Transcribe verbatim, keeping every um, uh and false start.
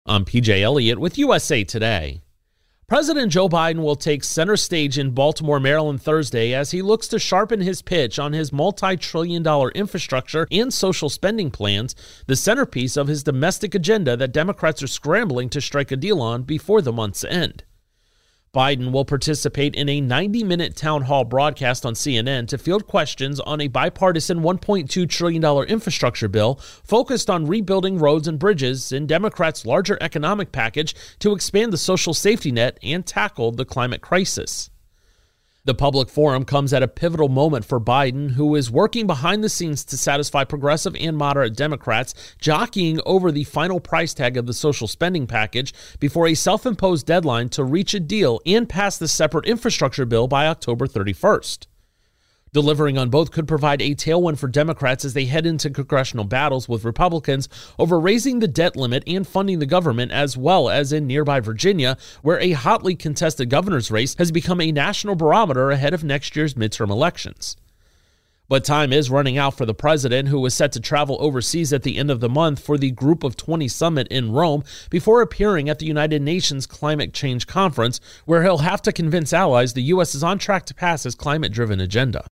I'm P J Elliott with U S A Today. President Joe Biden will take center stage in Baltimore, Maryland Thursday as he looks to sharpen his pitch on his multi-trillion dollar infrastructure and social spending plans, the centerpiece of his domestic agenda that Democrats are scrambling to strike a deal on before the month's end. Biden will participate in a ninety minute town hall broadcast on C N N to field questions on a bipartisan one point two trillion dollars infrastructure bill focused on rebuilding roads and bridges in Democrats' larger economic package to expand the social safety net and tackle the climate crisis. The public forum comes at a pivotal moment for Biden, who is working behind the scenes to satisfy progressive and moderate Democrats, jockeying over the final price tag of the social spending package before a self-imposed deadline to reach a deal and pass the separate infrastructure bill by October thirty-first. Delivering on both could provide a tailwind for Democrats as they head into congressional battles with Republicans over raising the debt limit and funding the government, as well as in nearby Virginia, where a hotly contested governor's race has become a national barometer ahead of next year's midterm elections. But time is running out for the president, who was set to travel overseas at the end of the month for the Group of twenty summit in Rome before appearing at the United Nations Climate Change Conference, where he'll have to convince allies the U S is on track to pass his climate-driven agenda.